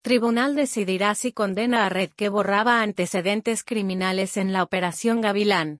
Tribunal decidirá si condena a red que borraba antecedentes criminales en la Operación Gavilán.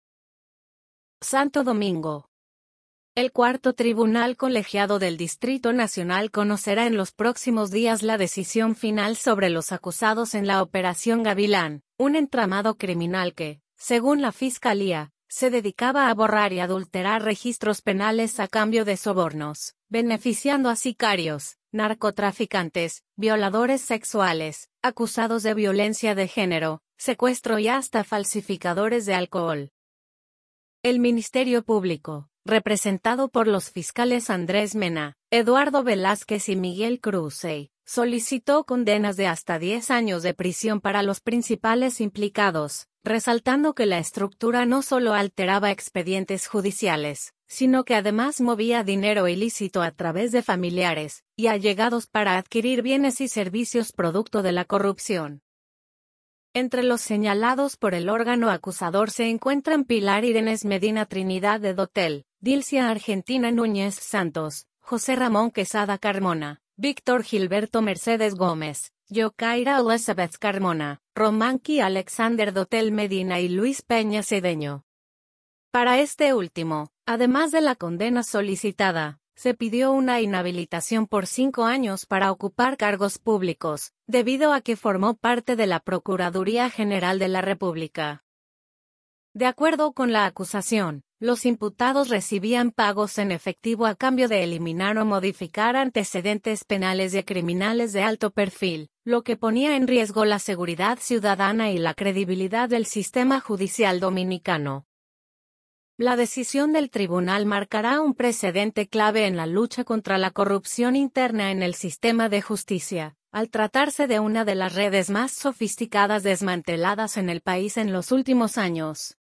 Santo Domingo. El cuarto tribunal colegiado del Distrito Nacional conocerá en los próximos días la decisión final sobre los acusados en la Operación Gavilán, un entramado criminal que, según la Fiscalía, se dedicaba a borrar y adulterar registros penales a cambio de sobornos, beneficiando a sicarios, narcotraficantes, violadores sexuales, acusados de violencia de género, secuestro y hasta falsificadores de alcohol. El Ministerio Público, representado por los fiscales Andrés Mena, Eduardo Velázquez y Miguel Cruzey, solicitó condenas de hasta 10 años de prisión para los principales implicados, resaltando que la estructura no solo alteraba expedientes judiciales, sino que además movía dinero ilícito a través de familiares y allegados para adquirir bienes y servicios producto de la corrupción. Entre los señalados por el órgano acusador se encuentran Pilar Irenes Medina Trinidad de Dotel, Dilcia Argentina Núñez Santos, José Ramón Quesada Carmona, Víctor Gilberto Mercedes Gómez, Yokaira Elizabeth Carmona, Romanqui Alexander Dotel Medina y Luis Peña Cedeño. Para este último, además de la condena solicitada, se pidió una inhabilitación por 5 años para ocupar cargos públicos, debido a que formó parte de la Procuraduría General de la República. De acuerdo con la acusación, los imputados recibían pagos en efectivo a cambio de eliminar o modificar antecedentes penales de criminales de alto perfil, lo que ponía en riesgo la seguridad ciudadana y la credibilidad del sistema judicial dominicano. La decisión del tribunal marcará un precedente clave en la lucha contra la corrupción interna en el sistema de justicia, al tratarse de una de las redes más sofisticadas desmanteladas en el país en los últimos años.